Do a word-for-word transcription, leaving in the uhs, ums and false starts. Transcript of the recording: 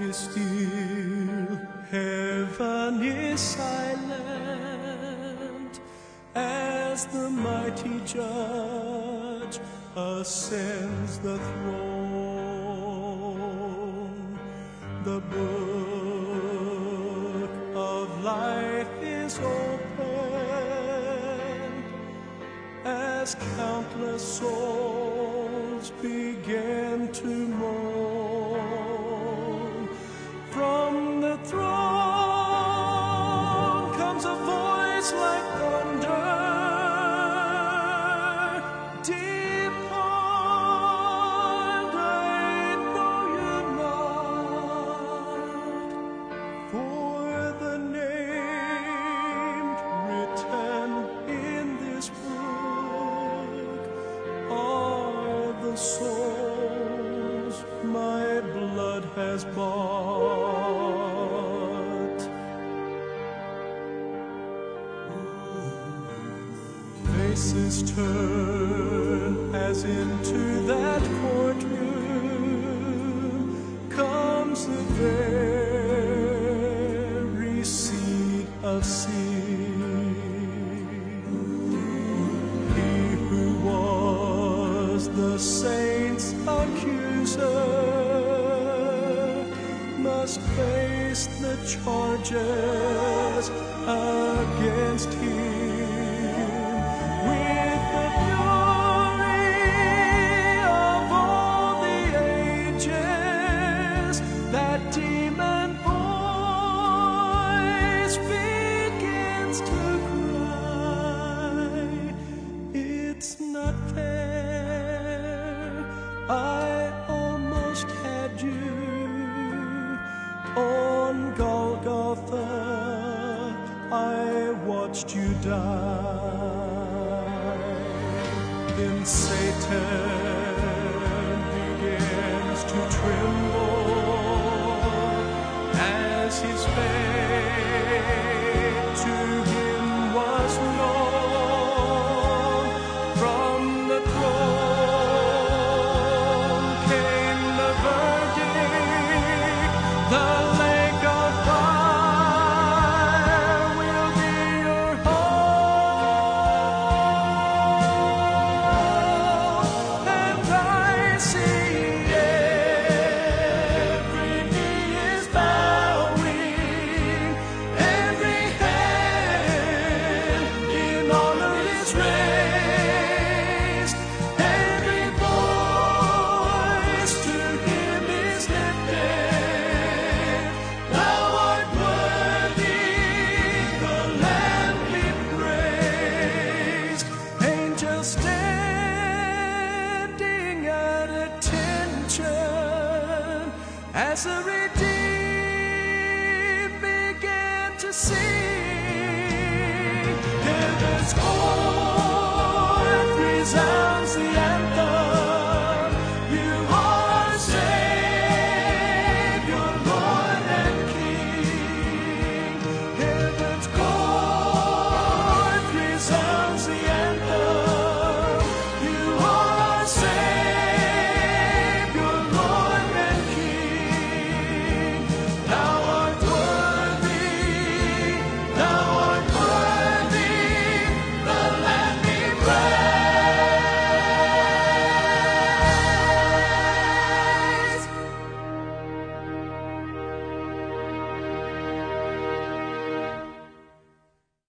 is still, heaven is silent, as the mighty judge ascends the throne. The book of life is opened, as countless souls begin to mourn. From the throne comes a voice like thunder, depart, I know you not, for the named written in this book are the souls my blood has bought. Faces turn as into that courtroom comes the very seat of sin. He who was the saints' accuser must face the charges against him. With the fury of all the ages, that demon voice begins to cry, it's not fair, I almost had you on Golgotha, I watched you die. Then Satan begins to tremble as his fate to him was known. From the throne came the verdict, the lake of fire will be your home. And I see every knee is bowing, every hand in honor is raised, every voice to him is lifted. Thou art worthy, the Lamb be praised. Angels standing at attention as the redeemed began to sing. Heaven's call.